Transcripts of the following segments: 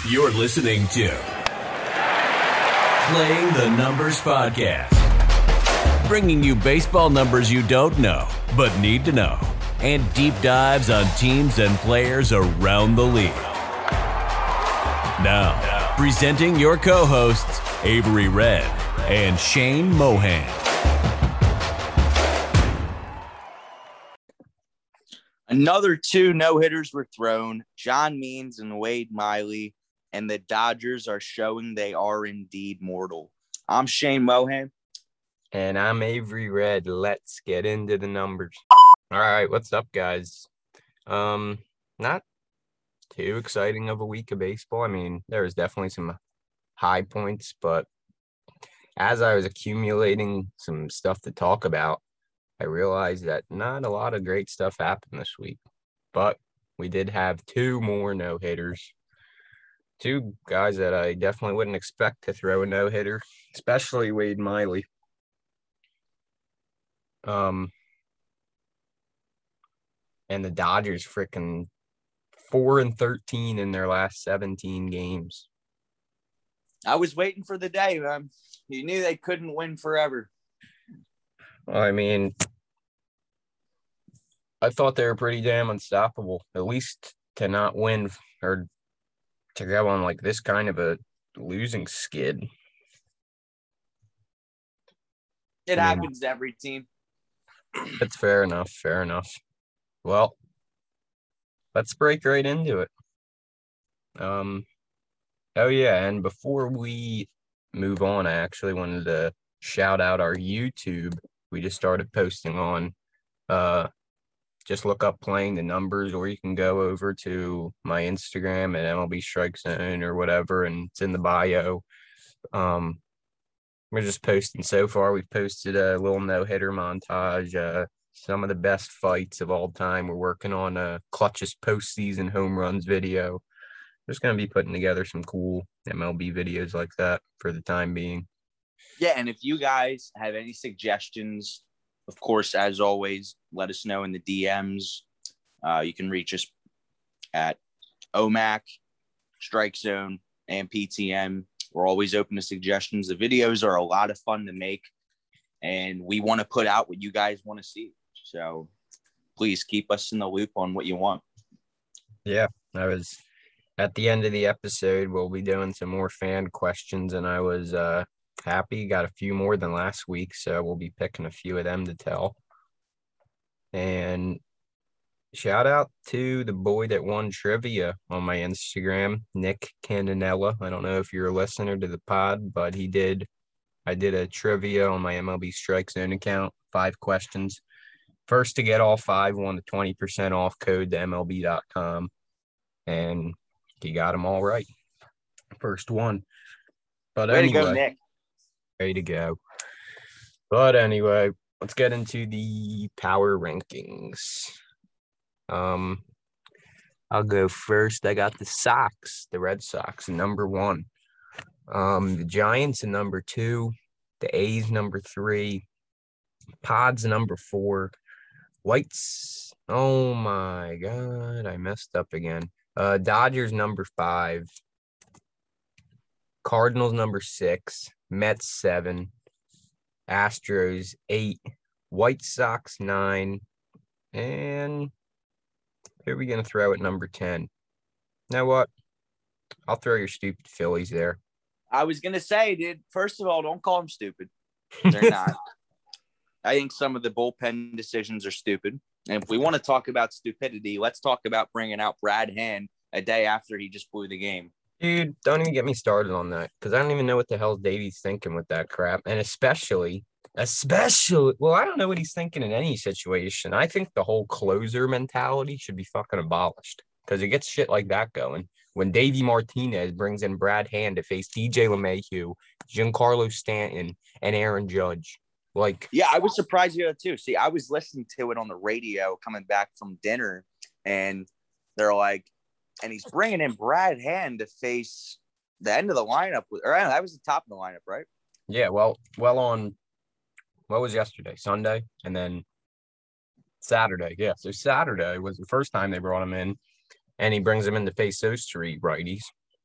You're listening to Playing the Numbers Podcast, bringing you baseball numbers you don't know but need to know, and deep dives on teams and players around the league. Now, presenting your co-hosts, Avery Red and Shane Mohan. Another two no-hitters were thrown, John Means and Wade Miley, and the Dodgers are showing they are indeed mortal. I'm Shane Mohan. And I'm Avery Red. Let's get into the numbers. All right, what's up, guys? Not too exciting of a week of baseball. I mean, there was definitely some high points, but as I was accumulating some stuff to talk about, I realized that not a lot of great stuff happened this week. But we did have two more no-hitters. Two guys that I definitely wouldn't expect to throw a no-hitter, especially Wade Miley. And the Dodgers freaking 4-13 in their last 17 games. I was waiting for the day, man. You knew they couldn't win forever. Well, I mean, I thought they were pretty damn unstoppable, at least to not win or to go on like this kind of a losing skid. It happens to every team. That's fair enough. Fair enough. Well, let's break right into it. Oh yeah, and before we move on, I actually wanted to shout out our YouTube. We just started posting on. Just look up Playing the Numbers, or you can go over to my Instagram at MLB Strike Zone or whatever, and it's in the bio. We're just posting so far. We've posted a little no-hitter montage, some of the best fights of all time. We're working on a clutchest postseason home runs video. Just going to be putting together some cool MLB videos like that for the time being. Yeah, and if you guys have any suggestions, of course, as always, let us know in the DMs. You can reach us at OMAC, Strike Zone, and PTM. We're always open to suggestions. The videos are a lot of fun to make, and we want to put out what you guys want to see. So please keep us in the loop on what you want. Yeah, I was at the end of the episode, we'll be doing some more fan questions, and I was happy. Got a few more than last week, so we'll be picking a few of them to tell. And shout out to the boy that won trivia on my Instagram, Nick Candanella. I don't know if you're a listener to the pod, but I did a trivia on my MLB Strike Zone account, 5 questions. First to get all 5 won the 20% off code to MLB.com, and he got them all right. First one. But Way anyway, to go, Nick. Way to go. But anyway, let's get into the power rankings. I'll go first. I got the Red Sox, number 1. The Giants in number 2. The A's number 3. Pods number 4. Whites. Oh my God, I messed up again. Dodgers number 5. Cardinals number 6. Mets 7, Astros 8, White Sox 9, and who are we going to throw at number 10? You know what? I'll throw your stupid Phillies there. I was going to say, dude, first of all, don't call them stupid. They're not. I think some of the bullpen decisions are stupid. And if we want to talk about stupidity, let's talk about bringing out Brad Hand a day after he just blew the game. Dude, don't even get me started on that, because I don't even know what the hell Davey's thinking with that crap. And especially, well, I don't know what he's thinking in any situation. I think the whole closer mentality should be fucking abolished, because it gets shit like that going. When Davey Martinez brings in Brad Hand to face DJ LeMahieu, Giancarlo Stanton, and Aaron Judge. Yeah, I was surprised you too. See, I was listening to it on the radio coming back from dinner, and they're like, and he's bringing in Brad Hand to face the end of the lineup. That was the top of the lineup, right? Yeah, well on, what was yesterday? Sunday? And then Saturday. Yeah, so Saturday was the first time they brought him in, and he brings him in to face those 3 righties.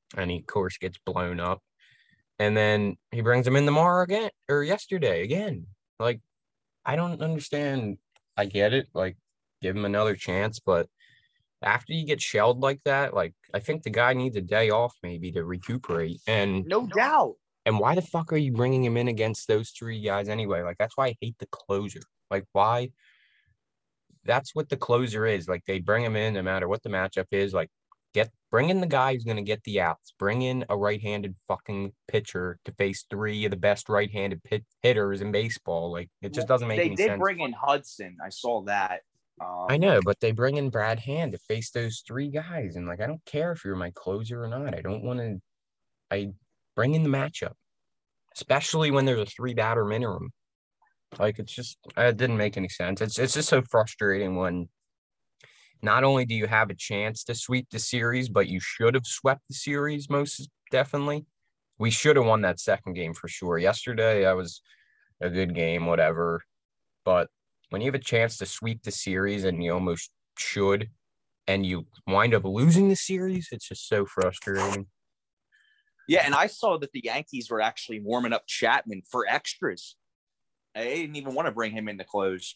and he, of course, gets blown up. And then he brings him in tomorrow again, or yesterday again. Like, I don't understand. I get it. Like, give him another chance. But after you get shelled like that, like, I think the guy needs a day off maybe to recuperate. And No doubt. and why the fuck are you bringing him in against those three guys anyway? Like, that's why I hate the closer. Like, why? That's what the closer is. Like, they bring him in no matter what the matchup is. Like, bring in the guy who's going to get the outs. Bring in a right-handed fucking pitcher to face three of the best right-handed hitters in baseball. Like, it just doesn't make any sense. They did bring in Hudson. I saw that. I know, but they bring in Brad Hand to face those three guys. And, like, I don't care if you're my closer or not. I don't want to – I bring in the matchup, especially when there's a three-batter minimum. Like, it didn't make any sense. It's just so frustrating when not only do you have a chance to sweep the series, but you should have swept the series most definitely. We should have won that second game for sure. Yesterday, that was a good game, whatever. But when you have a chance to sweep the series and you almost should, and you wind up losing the series, it's just so frustrating. Yeah, and I saw that the Yankees were actually warming up Chapman for extras. They didn't even want to bring him in to close.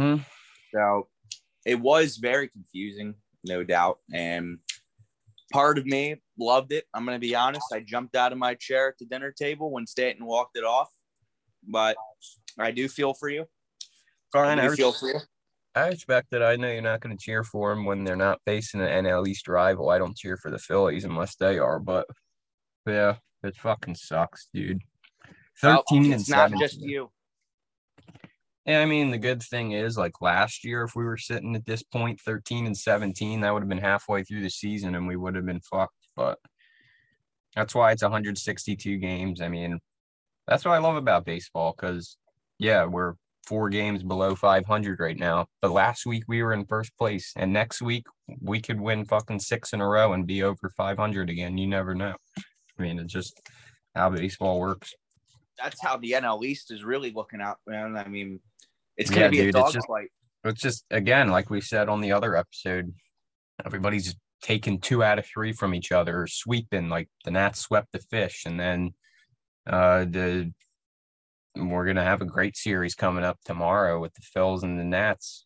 So it was very confusing, no doubt. And part of me loved it. I'm going to be honest. I jumped out of my chair at the dinner table when Stanton walked it off. But I do feel for you. Fine, I feel for you. I expect that. I know you're not going to cheer for them when they're not facing an NL East rival. I don't cheer for the Phillies unless they are. But, yeah, it fucking sucks, dude. 13 and 17. It's not just you. Yeah, I mean, the good thing is, like, last year, if we were sitting at this point, 13 and 17, that would have been halfway through the season and we would have been fucked. But that's why it's 162 games. I mean, that's what I love about baseball because, yeah, we're 4 games below 500 right now. But last week we were in first place. And next week we could win fucking 6 in a row and be over 500 again. You never know. I mean, it's just how baseball works. That's how the NL East is really looking out, man. I mean, it's going to be a dogfight. It's just, again, like we said on the other episode, everybody's taking 2 out of 3 from each other, sweeping. Like the Nats swept the Fish, and then we're going to have a great series coming up tomorrow with the Phils and the Nats.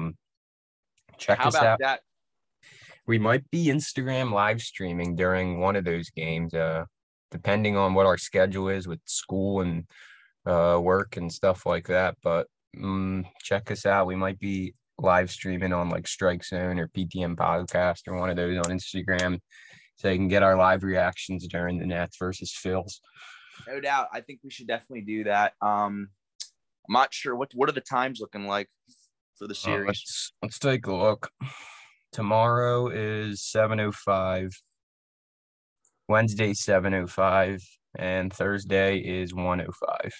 Check us out. That? We might be Instagram live streaming during one of those games, depending on what our schedule is with school and work and stuff like that. But check us out. We might be live streaming on like Strike Zone or PTM Podcast or one of those on Instagram, so you can get our live reactions during the Nats versus Phils. No doubt. I think we should definitely do that. I'm not sure what are the times looking like for the series. Let's take a look. Tomorrow is 7:05. Wednesday 7:05, and Thursday is 1:05.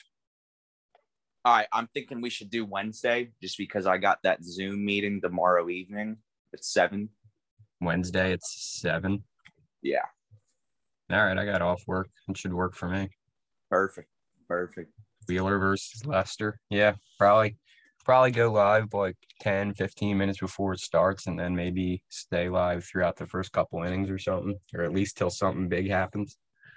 All right, I'm thinking we should do Wednesday just because I got that Zoom meeting tomorrow evening at 7. Wednesday at 7? Yeah. All right, I got off work. It should work for me. Perfect. Wheeler versus Lester. Yeah, probably go live like 10, 15 minutes before it starts and then maybe stay live throughout the first couple innings or something, or at least till something big happens.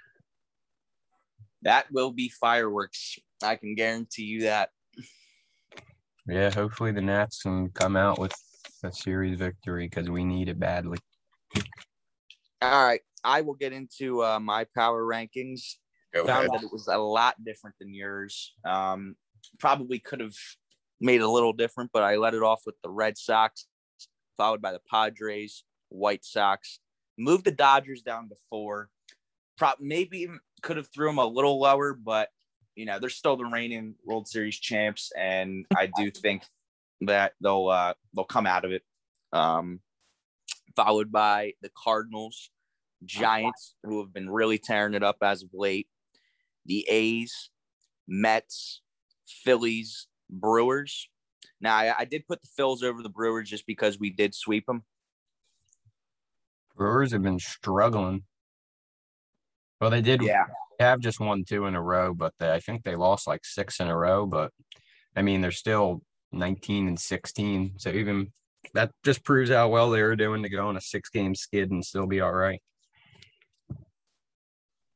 That will be fireworks. I can guarantee you that. Yeah, hopefully the Nats can come out with a series victory because we need it badly. All right. I will get into my power rankings. Found that it was a lot different than yours. Probably could have made it a little different, but I let it off with the Red Sox, followed by the Padres, White Sox. Moved the Dodgers down to 4. Maybe even could have threw them a little lower, but they're still the reigning World Series champs, and I do think that they'll come out of it. Followed by the Cardinals, Giants, who have been really tearing it up as of late, the A's, Mets, Phillies, Brewers. Now, I did put the Phils over the Brewers just because we did sweep them. Brewers have been struggling. Well, they did have just won 2 in a row, but I think they lost like 6 in a row. But, I mean, they're still 19 and 16. So even that just proves how well they were doing to go on a 6-game skid and still be all right.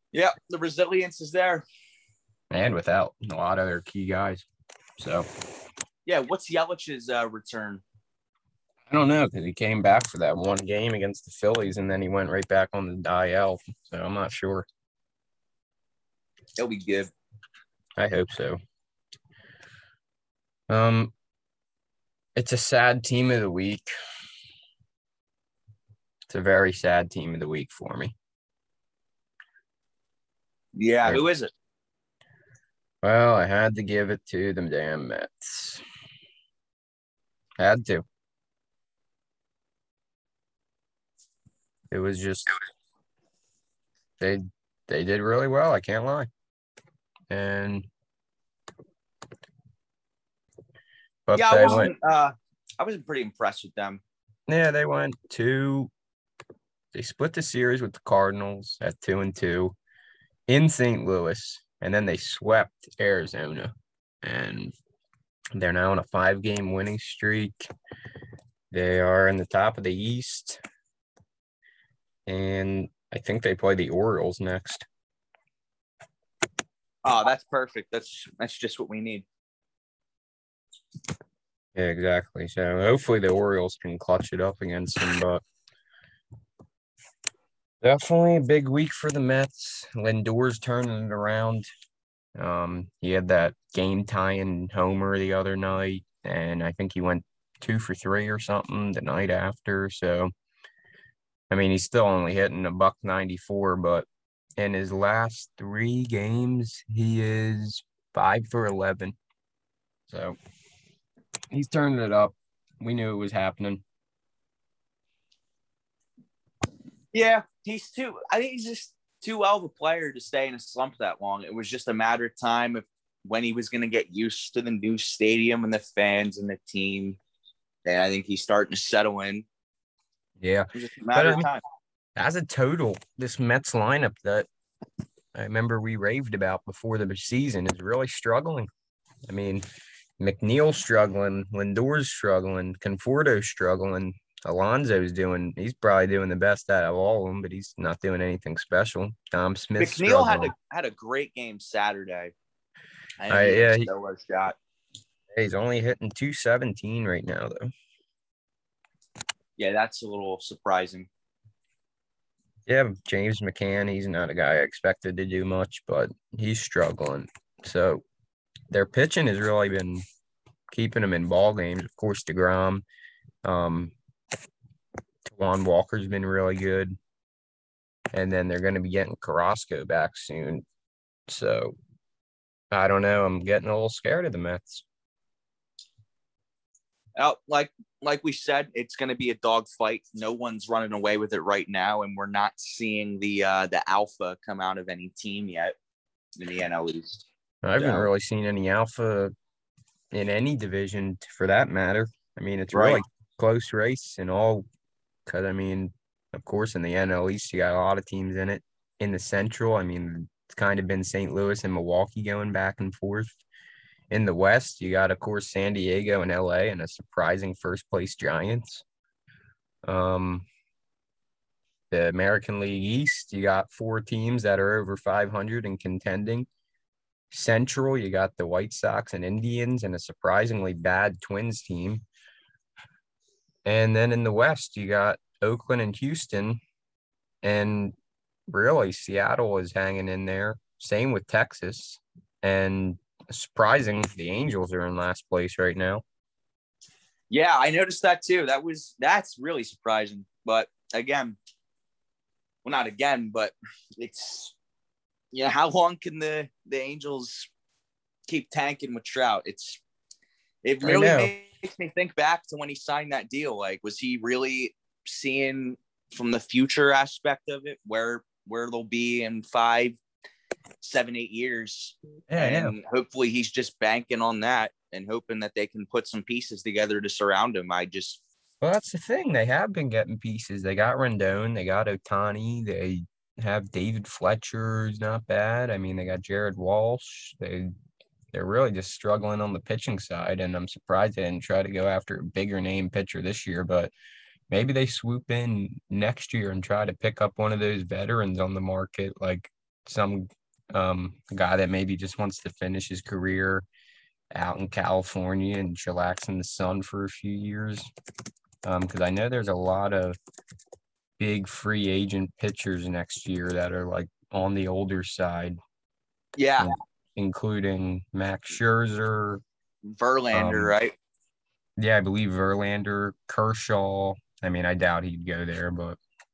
Yeah, the resilience is there. And without a lot of their key guys. So, yeah, what's Yelich's return? I don't know because he came back for that one game against the Phillies and then he went right back on the IL. So I'm not sure. It'll be good. I hope so. It's a sad team of the week. It's a very sad team of the week for me. Yeah, who is it? Well, I had to give it to the damn Mets. Had to. It was just they did really well, I can't lie. But yeah, I wasn't pretty impressed with them. Yeah, they split the series with the Cardinals at 2-2 in St. Louis, and then they swept Arizona. And they're now on a 5-game winning streak. They are in the top of the East. And I think they play the Orioles next. Oh, that's perfect. That's just what we need. Yeah, exactly. So hopefully the Orioles can clutch it up against them, but definitely a big week for the Mets. Lindor's turning it around. He had that game-tying homer the other night, and I think he went 2 for 3 or something the night after. So, I mean, he's still only hitting $194, but in his last 3 games, he is 5 for 11. So, he's turning it up. We knew it was happening. Yeah, I think he's just too well of a player to stay in a slump that long. It was just a matter of time of when he was going to get used to the new stadium and the fans and the team. And I think he's starting to settle in. Yeah. It was just a matter of time. As a total, this Mets lineup that I remember we raved about before the season is really struggling. I mean, McNeil's struggling, Lindor's struggling, Conforto's struggling. He's probably doing the best out of all of them, but he's not doing anything special. Tom Smith. McNeil had a great game Saturday. Shot. He's only hitting .217 right now, though. Yeah, that's a little surprising. Yeah, James McCann, he's not a guy I expected to do much, but he's struggling. So their pitching has really been keeping them in ball games. Of course, DeGrom. Juan Walker's been really good. And then they're going to be getting Carrasco back soon. So, I don't know. I'm getting a little scared of the Mets. Like we said, it's going to be a dogfight. No one's running away with it right now, and we're not seeing the alpha come out of any team yet in the NL East. I haven't really seen any alpha in any division for that matter. I mean, it's really close race and all. Because, I mean, of course, in the NL East, you got a lot of teams in it. In the Central, I mean, it's kind of been St. Louis and Milwaukee going back and forth. In the West, you got, of course, San Diego and LA and a surprising first-place Giants. The American League East, you got 4 teams that are over 500 and contending. Central, you got the White Sox and Indians and a surprisingly bad Twins team. And then in the West, you got Oakland and Houston. And really, Seattle is hanging in there. Same with Texas. And surprising, the Angels are in last place right now. Yeah, I noticed that too. That's really surprising. But again, well, not again, but it's, how long can the Angels keep tanking with Trout? It really makes me think back to when he signed that deal. Like, was he really seeing from the future aspect of it where they'll be in 5, 7, 8 years? And hopefully he's just banking on that and hoping that they can put some pieces together to surround him. Well, that's the thing. They have been getting pieces. They got Rendon. They got Ohtani. They have David Fletcher, who's not bad. I mean, they got Jared Walsh. They're really just struggling on the pitching side, and I'm surprised they didn't try to go after a bigger name pitcher this year, but maybe they swoop in next year and try to pick up one of those veterans on the market like some guy that maybe just wants to finish his career out in California and chillax in the sun for a few years. Because I know there's a lot of big free agent pitchers next year that are like on the older side. Yeah. Including Max Scherzer. Verlander, right? Yeah, I believe Verlander, Kershaw. I mean, I doubt he'd go there, but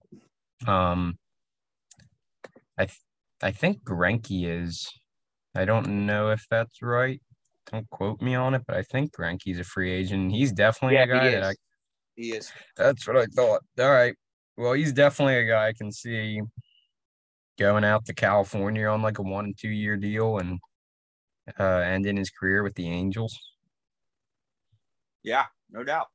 I think Greinke is. I don't know if that's right. Don't quote me on it, but I think Greinke's a free agent. He's definitely a guy he is. That's what I thought. All right. Well, he's definitely a guy I can see going out to California on like a 1 and 2 year deal and ending his career with the Angels. Yeah, no doubt.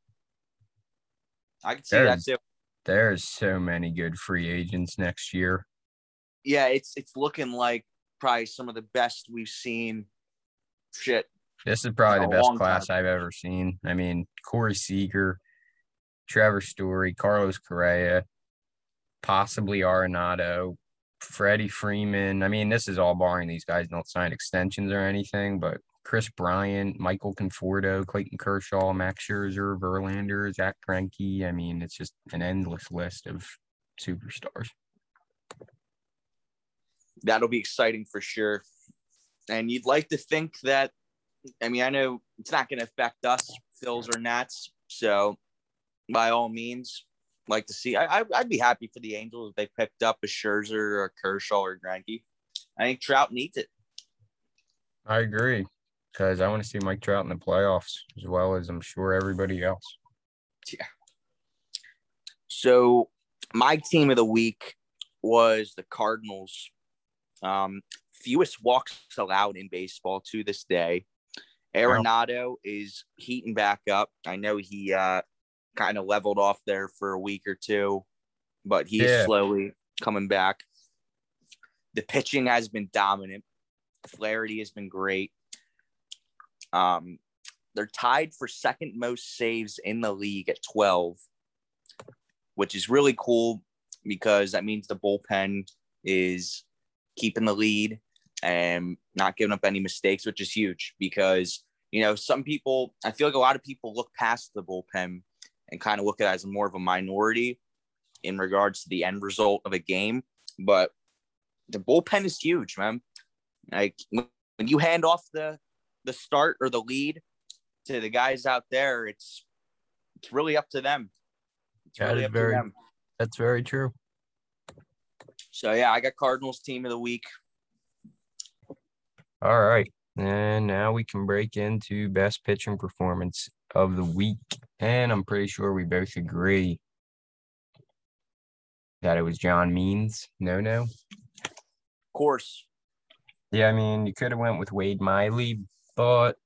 I can see that too. There's so many good free agents next year. Yeah, it's looking like probably some of the best we've seen. Shit. This is probably the best class I've ever seen. I mean, Corey Seager, Trevor Story, Carlos Correa, possibly Arenado, Freddie Freeman. I mean, this is all barring these guys don't sign extensions or anything, but Chris Bryant, Michael Conforto, Clayton Kershaw, Max Scherzer, Verlander, Zach Greinke. I mean, it's just an endless list of superstars. That'll be exciting for sure. And you'd like to think that, I mean, I know it's not going to affect us, Phils or Nats. So by all means, like to see, I'd be happy for the Angels if they picked up a Scherzer or a Kershaw or Greinke. I think Trout needs it. I agree, because I want to see Mike Trout in the playoffs as well as I'm sure everybody else. Yeah. So my team of the week was the Cardinals. Fewest walks allowed in baseball to this day. Arenado is heating back up. I know he kind of leveled off there for a week or two, but he's slowly coming back. The pitching has been dominant. Flaherty has been great. They're tied for second most saves in the league at 12, which is really cool because that means the bullpen is keeping the lead and not giving up any mistakes, which is huge because, you know, some people, I feel like a lot of people look past the bullpen and kind of look at it as more of a minority in regards to the end result of a game. But the bullpen is huge, man. Like when you hand off the start or the lead to the guys out there, it's really up to them. It's really up to them. That's very true. So, yeah, I got Cardinals team of the week. All right. And now we can break into best pitching performance of the week. And I'm pretty sure we both agree that it was John Means. No. Of course. Yeah, I mean, you could have went with Wade Miley, but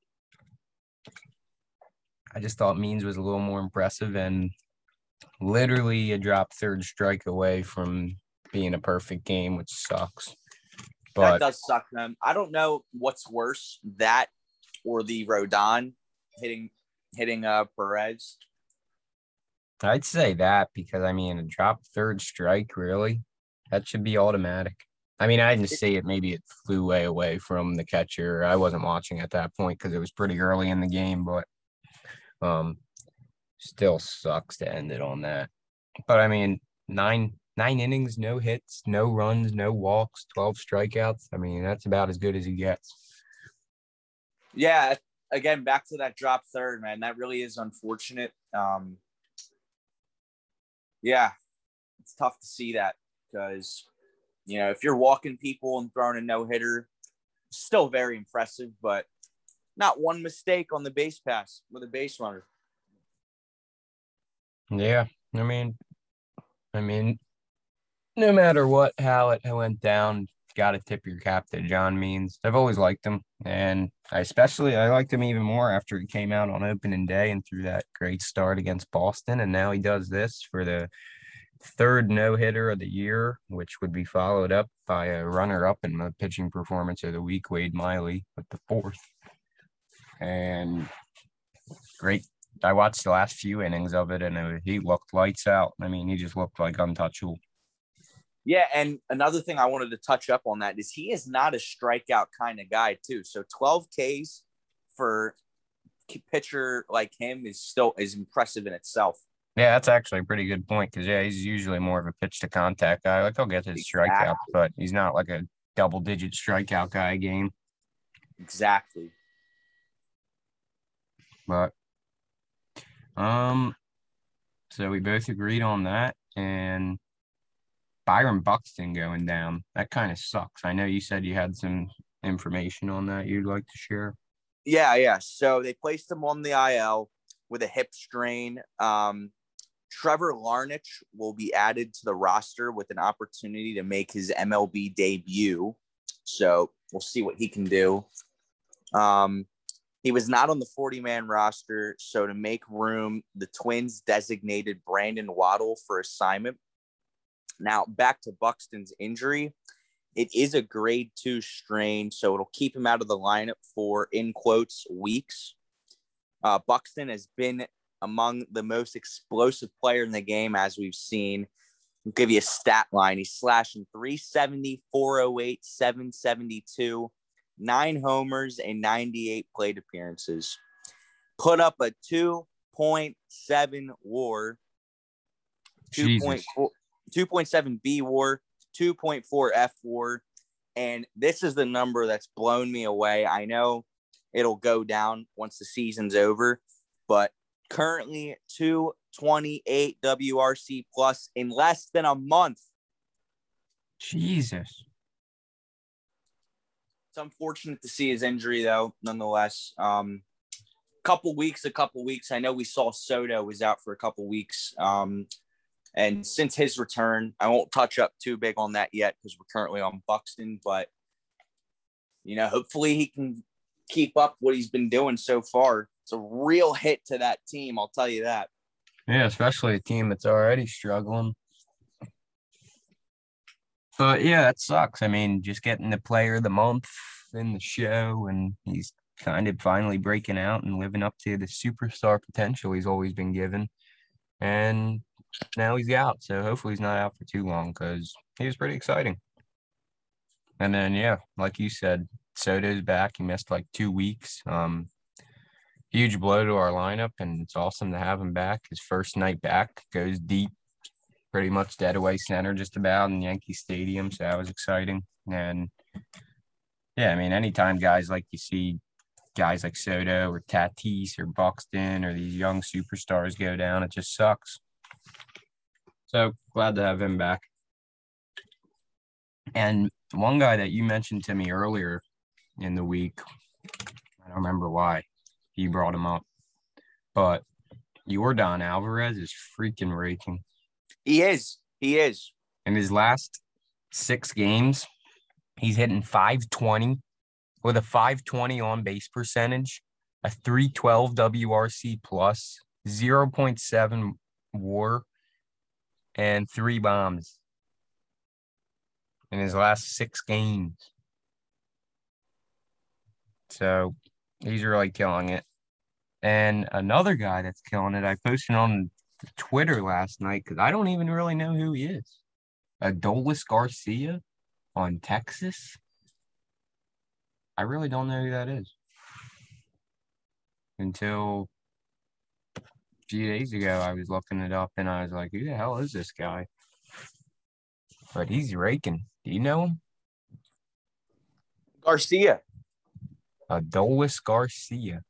I just thought Means was a little more impressive and literally a drop third strike away from being a perfect game, which sucks. But that does suck, man. I don't know what's worse, that or the Rodon hitting Perez. I'd say that because, I mean, a drop third strike, really? That should be automatic. I mean, I didn't see it. Maybe it flew way away from the catcher. I wasn't watching at that point because it was pretty early in the game, but still sucks to end it on that. But, I mean, nine innings, no hits, no runs, no walks, 12 strikeouts. I mean, that's about as good as he gets. Yeah, again, back to that drop third, man. That really is unfortunate. Yeah, it's tough to see that because, you know, if you're walking people and throwing a no-hitter, still very impressive, but not one mistake on the base pass with a base runner. Yeah, I mean, no matter how it went down, got to tip your cap to John Means. I've always liked him, and I liked him even more after he came out on opening day and threw that great start against Boston, and now he does this for the third no-hitter of the year, which would be followed up by a runner-up in the pitching performance of the week, Wade Miley, with the fourth. And great. I watched the last few innings of it, and he looked lights out. I mean, he just looked like untouchable. Yeah, and another thing I wanted to touch up on that is he is not a strikeout kind of guy too. So 12 Ks for pitcher like him is impressive in itself. Yeah, that's actually a pretty good point because, yeah, he's usually more of a pitch to contact guy. Like, he'll get his strikeouts, but he's not like a double-digit strikeout guy a game. Exactly. But, so we both agreed on that. And Byron Buxton going down, that kind of sucks. I know you said you had some information on that you'd like to share. Yeah. So they placed him on the IL with a hip strain. Trevor Larnach will be added to the roster with an opportunity to make his MLB debut. So we'll see what he can do. He was not on the 40-man roster. So to make room, the Twins designated Brandon Waddle for assignment. Now, back to Buxton's injury. It is a grade 2 strain, so it'll keep him out of the lineup for, in quotes, weeks. Buxton has been among the most explosive player in the game, as we've seen. I'll give you a stat line. He's slashing 370, 408, 772, 9 homers, and 98 plate appearances. Put up a 2.7 WAR, 2.7 B WAR, 2.4 F WAR, and this is the number that's blown me away. I know it'll go down once the season's over, but currently 228 WRC plus in less than a month. Jesus. It's unfortunate to see his injury, though, nonetheless. Couple weeks. I know we saw Soto was out for a couple weeks. And since his return, I won't touch up too big on that yet because we're currently on Buxton. But, hopefully he can keep up what he's been doing so far. It's a real hit to that team, I'll tell you that. Yeah, especially a team that's already struggling. But, yeah, that sucks. I mean, just getting the player of the month in the show, and he's kind of finally breaking out and living up to the superstar potential he's always been given. And now he's out, so hopefully he's not out for too long because he was pretty exciting. And then, yeah, like you said, Soto's back. He missed like 2 weeks. Huge blow to our lineup, and it's awesome to have him back. His first night back goes deep, pretty much dead away center just about in Yankee Stadium, so that was exciting. And, yeah, I mean, anytime guys like you see guys like Soto or Tatis or Buxton or these young superstars go down, it just sucks. So glad to have him back. And one guy that you mentioned to me earlier in the week, I don't remember why you brought him up, but Yordan Alvarez is freaking raking. He is. In his last 6 games, he's hitting .520 with a .520 on base percentage, a .312 WRC plus, 0.7 WAR, and 3 bombs in his last 6 games. So he's really killing it. And another guy that's killing it, I posted on Twitter last night because I don't even really know who he is. Adolis Garcia on Texas. I really don't know who that is. Until a few days ago, I was looking it up and I was like, who the hell is this guy? But he's raking. Do you know him? Garcia. Adolis Garcia.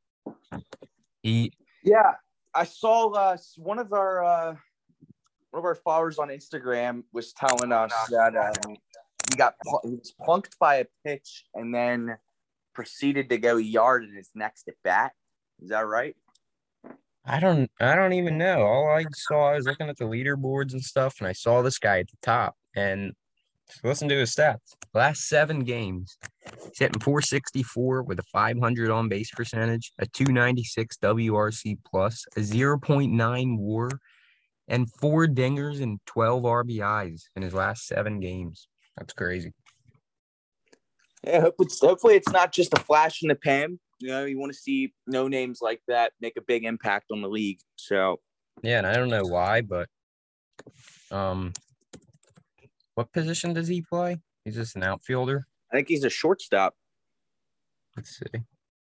Yeah, I saw one of our followers on Instagram was telling us that he was plunked by a pitch and then proceeded to go yard in his next at bat. Is that right? I don't even know. All I saw, I was looking at the leaderboards and stuff, and I saw this guy at the top. And listen to his stats. Last 7 games, he's hitting .464 with a .500 on base percentage, a .296 WRC plus, a 0.9 WAR, and 4 dingers and 12 RBIs in his last 7 games. That's crazy. Yeah, hopefully it's not just a flash in the pan. You want to see no names like that make a big impact on the league. So yeah, and I don't know why, but What position does he play? He's just an outfielder. I think he's a shortstop. Let's see.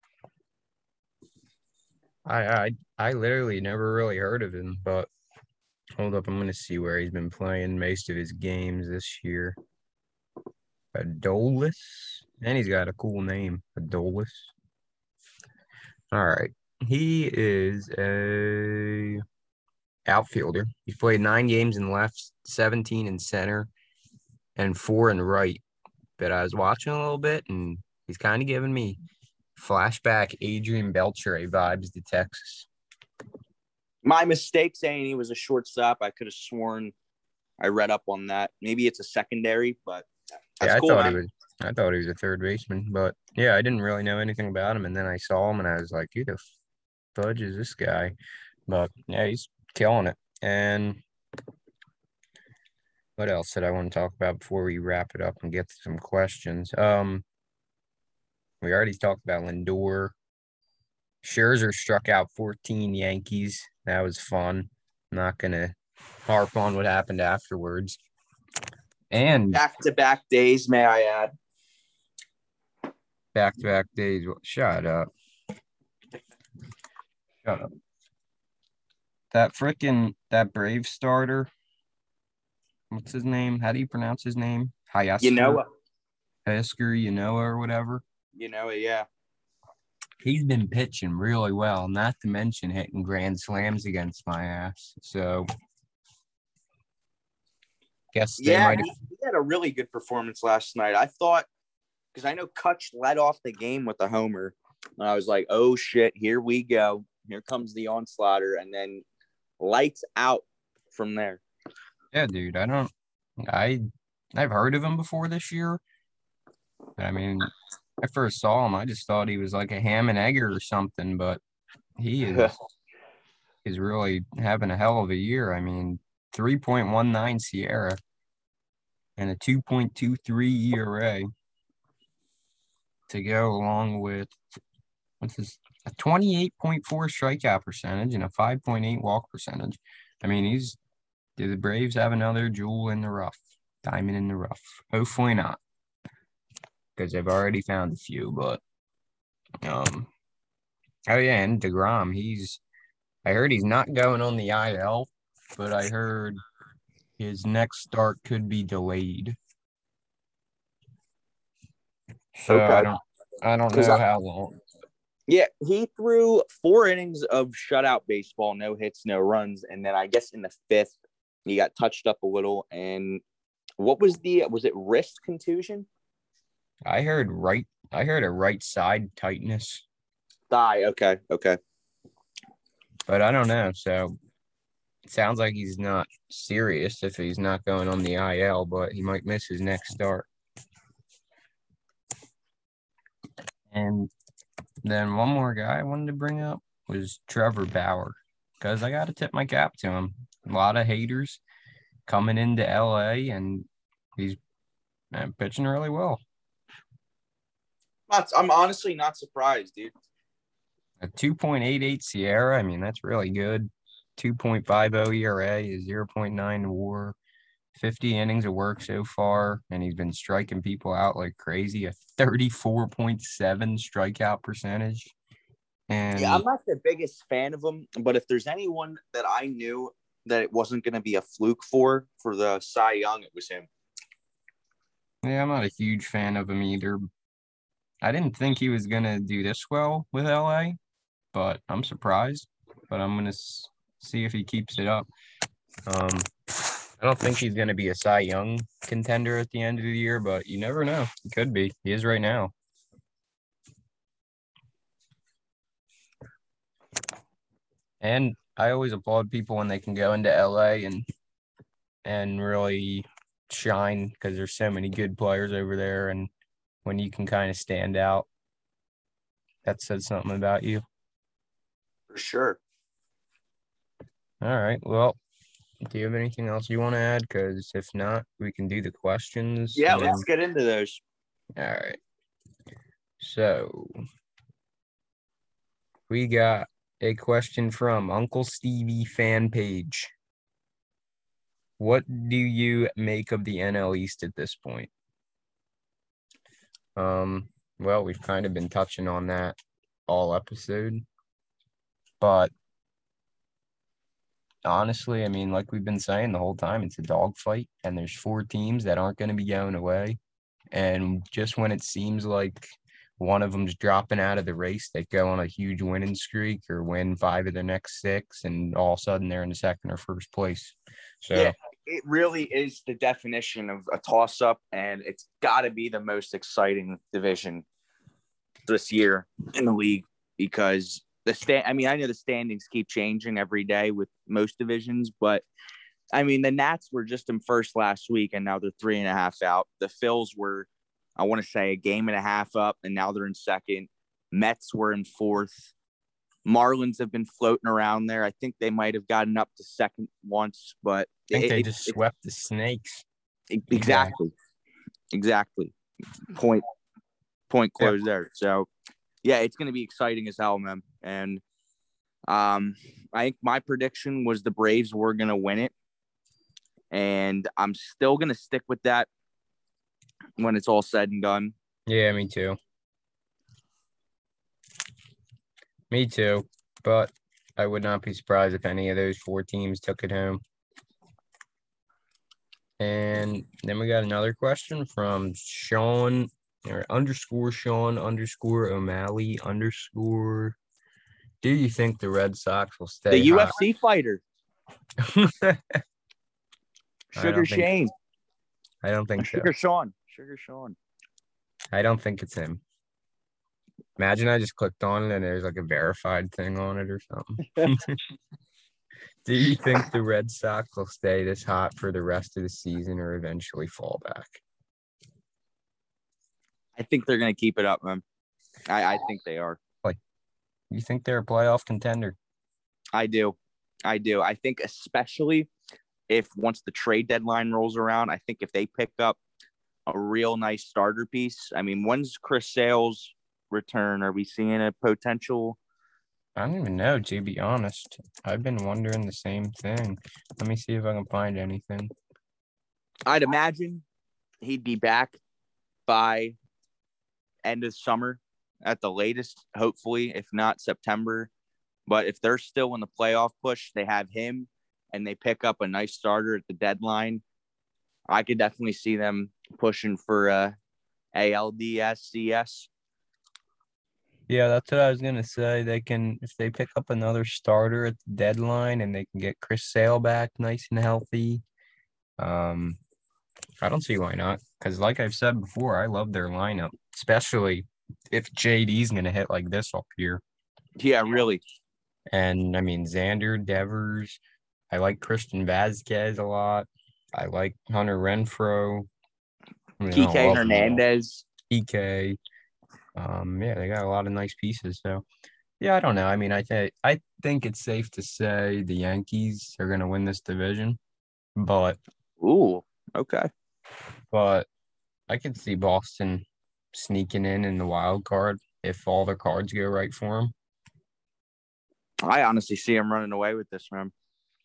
I literally never really heard of him, but hold up, I'm gonna see where he's been playing most of his games this year. Adolis, and he's got a cool name, Adolis. All right, he is a outfielder. He's played 9 games in left, 17 in center, and 4 in right. But I was watching a little bit, and he's kind of giving me flashback Adrian Beltre vibes to Texas. My mistake saying he was a shortstop. I could have sworn I read up on that. Maybe it's a secondary, but that's yeah, cool. I thought he was a third baseman, but yeah, I didn't really know anything about him. And then I saw him, and I was like, "Who the fudge is this guy?" But yeah, he's killing it. And what else did I want to talk about before we wrap it up and get to some questions? We already talked about Lindor. Scherzer struck out 14 Yankees. That was fun. I'm not gonna harp on what happened afterwards. And back-to-back days, may I add? Back-to-back days. Shut up. That Brave starter. What's his name? How do you pronounce his name? Ynoa, or whatever. Yeah. He's been pitching really well, not to mention hitting grand slams against my ass. So, guess they might have. He had a really good performance last night. I thought, because I know Kutch led off the game with a homer. And I was like, oh, shit, here we go. Here comes the onslaughter. And then lights out from there. Yeah, dude. I've heard of him before this year. I mean, I first saw him, I just thought he was like a ham and egger or something, but he is really having a hell of a year. I mean, 3.19 Sierra and a 2.23 ERA to go along with a 28.4 strikeout percentage and a 5.8 walk percentage. I mean, do the Braves have another jewel in the rough, diamond in the rough? Hopefully not, because they've already found a few. But oh yeah, and DeGrom, I heard he's not going on the IL, but I heard his next start could be delayed. So okay. I don't know how long. Yeah, he threw 4 innings of shutout baseball, no hits, no runs, and then I guess in the 5th he got touched up a little. And what was it wrist contusion? I heard a right side tightness. Thigh, okay. But I don't know. So it sounds like he's not serious if he's not going on the IL, but he might miss his next start. And then one more guy I wanted to bring up was Trevor Bauer, because I got to tip my cap to him. A lot of haters coming into LA, and he's pitching really well. I'm honestly not surprised, dude. A 2.88 Sierra, I mean, that's really good. 2.50 ERA is 0.9 WAR. 50 innings of work so far, and he's been striking people out like crazy. A 34.7 strikeout percentage. And yeah, I'm not the biggest fan of him, but if there's anyone that I knew that it wasn't going to be a fluke for the Cy Young, it was him. Yeah, I'm not a huge fan of him either. I didn't think he was going to do this well with LA, but I'm surprised. But I'm going to see if he keeps it up. I don't think he's going to be a Cy Young contender at the end of the year, but you never know. He could be. He is right now. And I always applaud people when they can go into LA and really shine, because there's so many good players over there, and when you can kind of stand out, that says something about you. For sure. All right. Well, do you have anything else you want to add? Because if not, we can do the questions. Yeah, let's get into those. All right. So we got a question from Uncle Stevie fan page. What do you make of the NL East at this point? Well, we've kind of been touching on that all episode, but honestly, I mean, like we've been saying the whole time, it's a dogfight, and there's 4 teams that aren't going to be going away. And just when it seems like one of them's dropping out of the race, they go on a huge winning streak or win 5 of their next 6, and all of a sudden they're in the second or first place. So Yeah, it really is the definition of a toss-up, and it's got to be the most exciting division this year in the league because I know the standings keep changing every day with most divisions, but I mean, the Nats were just in first last week, and now they're 3.5 out. The Phils were, I want to say, a game and a half up, and now they're in second. Mets were in fourth. Marlins have been floating around there. I think they might have gotten up to second once, but I think they just swept the Snakes. Exactly. Point closed there. So, yeah, it's going to be exciting as hell, man. And I think my prediction was the Braves were going to win it. And I'm still going to stick with that when it's all said and done. Yeah, me too. Me too. But I would not be surprised if any of those 4 teams took it home. And then we got another question from Sean _O'Malley _ Do you think the Red Sox will stay The hot? UFC fighter, Sugar Shane. I don't think so. Sugar Sean. I don't think it's him. Imagine I just clicked on it and there's like a verified thing on it or something. Do you think the Red Sox will stay this hot for the rest of the season or eventually fall back? I think they're going to keep it up, man. I think they are. You think they're a playoff contender? I do. I think especially if once the trade deadline rolls around, I think if they pick up a real nice starter piece. I mean, when's Chris Sale's return? Are we seeing a potential? I don't even know, to be honest. I've been wondering the same thing. Let me see if I can find anything. I'd imagine he'd be back by end of summer at the latest, hopefully, if not September. But if they're still in the playoff push, they have him and they pick up a nice starter at the deadline. I could definitely see them pushing for ALDS, Yeah, that's what I was gonna say. They can, if they pick up another starter at the deadline and they can get Chris Sale back nice and healthy. I don't see why not. Because like I've said before, I love their lineup, especially if JD's gonna hit like this all year. Yeah, really. And I mean Xander, Devers. I like Christian Vasquez a lot. I like Hunter Renfroe. Kike Hernandez. PK. Yeah, they got a lot of nice pieces. So, yeah, I don't know. I mean, I think it's safe to say the Yankees are going to win this division, but okay. But I could see Boston sneaking in the wild card if all the cards go right for them. I honestly see them running away with this, man.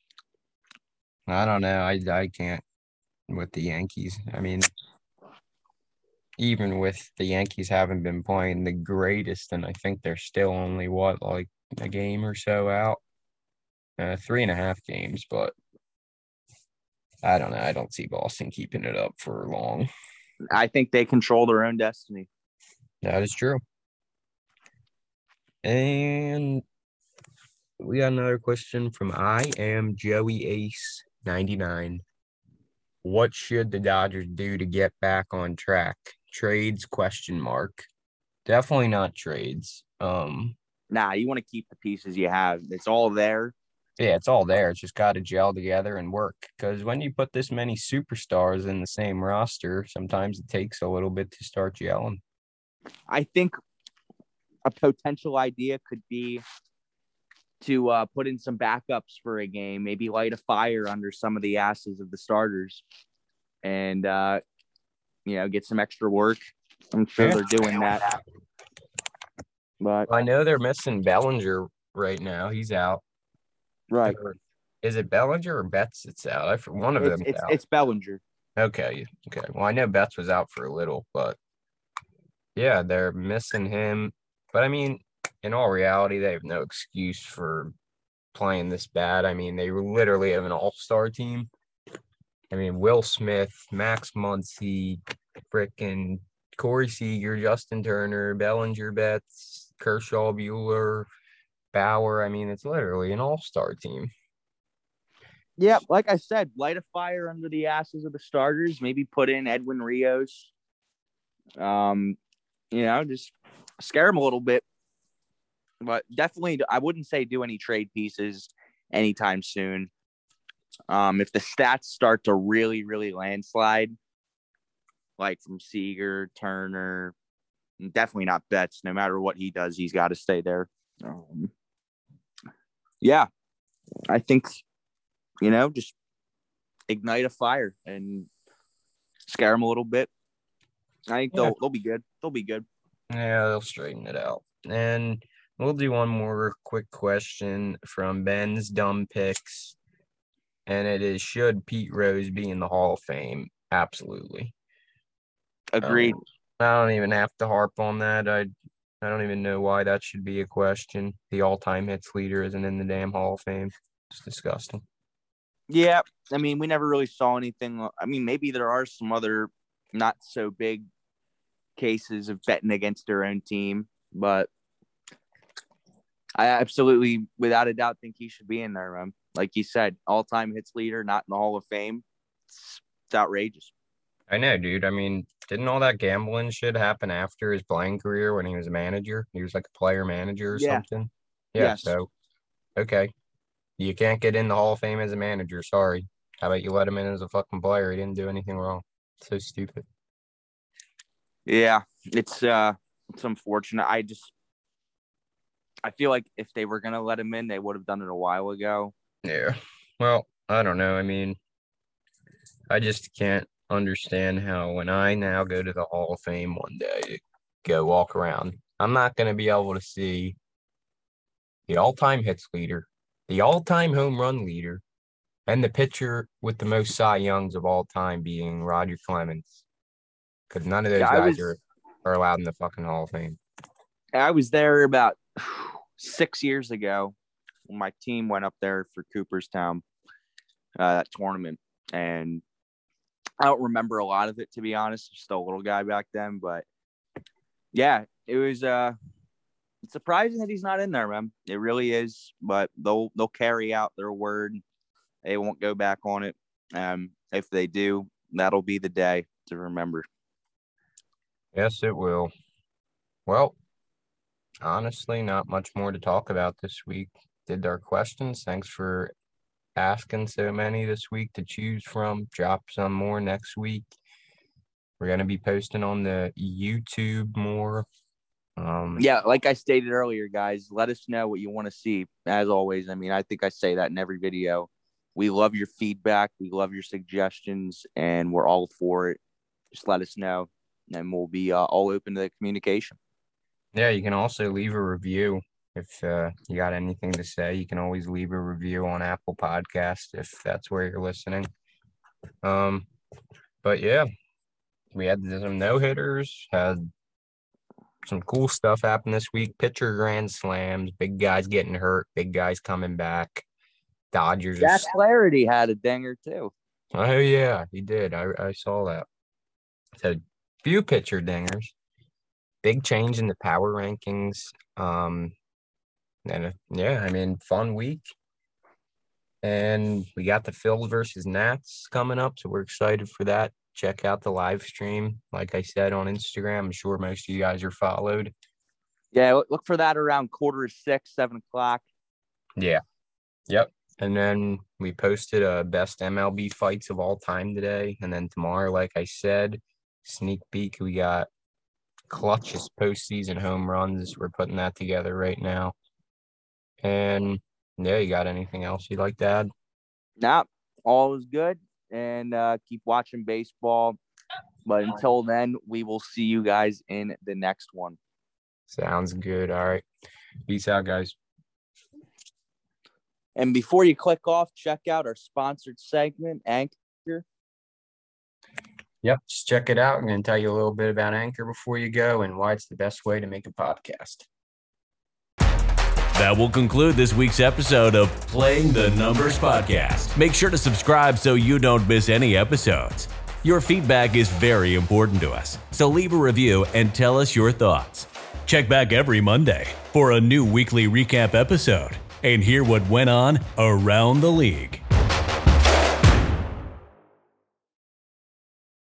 I don't know. I can't with the Yankees. I mean, even with the Yankees haven't been playing the greatest, and I think they're still only, like a game or so out? 3.5 games, but I don't know. I don't see Boston keeping it up for long. I think they control their own destiny. That is true. And we got another question from I am Joey Ace 99. What should the Dodgers do to get back on track? Trades ? Definitely not trades. Nah, you want to keep the pieces you have. It's all there. Yeah, it's all there. It's just got to gel together and work. Because when you put this many superstars in the same roster, sometimes it takes a little bit to start gelling. I think a potential idea could be to put in some backups for a game, maybe light a fire under some of the asses of the starters and, get some extra work. I'm sure they're doing that. But I know they're missing Bellinger right now. He's out. Right. Is it Bellinger or Betts that's out? One of them's out. It's Bellinger. Okay. Well, I know Betts was out for a little, but yeah, they're missing him. But I mean, in all reality, they have no excuse for playing this bad. I mean, they literally have an all-star team. I mean, Will Smith, Max Muncy, frickin' Corey Seager, Justin Turner, Bellinger, Betts, Kershaw, Bueller, Bauer. I mean, it's literally an all-star team. Yeah, like I said, light a fire under the asses of the starters. Maybe put in Edwin Rios. Just scare them a little bit. But definitely, I wouldn't say do any trade pieces anytime soon. If the stats start to really, really landslide, like from Seager, Turner, definitely not Betts. No matter what he does, he's got to stay there. I think, just ignite a fire and scare them a little bit. I think they'll be good. They'll be good. Yeah, they'll straighten it out. And we'll do one more quick question from Ben's Dumb Picks. And it is, should Pete Rose be in the Hall of Fame? Absolutely. Agreed. I don't even have to harp on that. I don't even know why that should be a question. The all-time hits leader isn't in the damn Hall of Fame. It's disgusting. Yeah, I mean, we never really saw anything. I mean, maybe there are some other not so big cases of betting against their own team, but I absolutely, without a doubt, think he should be in there. Like you said, all-time hits leader, not in the Hall of Fame. It's outrageous. I know, dude. I mean, didn't all that gambling shit happen after his playing career when he was a manager? He was like a player manager or something. Yeah. Yes. So, okay. You can't get in the Hall of Fame as a manager. Sorry. How about you let him in as a fucking player? He didn't do anything wrong. So stupid. Yeah, it's unfortunate. I feel like if they were gonna let him in, they would have done it a while ago. Yeah. Well, I don't know. I mean, I just can't understand how when I now go to the Hall of Fame one day to go walk around, I'm not going to be able to see the all-time hits leader, the all-time home run leader, and the pitcher with the most Cy Youngs of all time being Roger Clemens. Because none of those guys are allowed in the fucking Hall of Fame. I was there about 6 years ago when my team went up there for Cooperstown, that tournament. And I don't remember a lot of it, to be honest. I'm still a little guy back then. But, yeah, it was it's surprising that he's not in there, man. It really is. But they'll carry out their word. They won't go back on it. If they do, that'll be the day to remember. Yes, it will. Well, honestly, not much more to talk about this week. Did our questions. Thanks for asking so many this week to choose from. Drop some more next week. We're going to be posting on the YouTube more. Yeah, like I stated earlier, guys, let us know what you want to see. As always, I mean, I think I say that in every video. We love your feedback. We love your suggestions, and we're all for it. Just let us know, and we'll be all open to the communication. Yeah, you can also leave a review. If you got anything to say, you can always leave a review on Apple Podcast if that's where you're listening. But yeah, we had some no-hitters, had some cool stuff happen this week. Pitcher grand slams, big guys getting hurt, big guys coming back. Dodgers. Jack Flaherty had a dinger too. Oh yeah, he did. I saw that. So few pitcher dingers. Big change in the power rankings. And yeah, I mean, fun week. And we got the Phils versus Nats coming up, so we're excited for that. Check out the live stream, like I said, on Instagram. I'm sure most of you guys are followed. Yeah, look for that around 5:45, 7 o'clock. Yeah. Yep. And then we posted a best MLB fights of all time today. And then tomorrow, like I said, sneak peek, we got clutchest postseason home runs. We're putting that together right now. And yeah, you got anything else you'd like to add? Nah, all is good. And keep watching baseball. But until then, we will see you guys in the next one. Sounds good. All right. Peace out, guys. And before you click off, check out our sponsored segment, Anchor. Yep, just check it out. I'm going to tell you a little bit about Anchor before you go and why it's the best way to make a podcast. That will conclude this week's episode of Playing the Numbers Podcast. Make sure to subscribe so you don't miss any episodes. Your feedback is very important to us, so leave a review and tell us your thoughts. Check back every Monday for a new weekly recap episode and hear what went on around the league.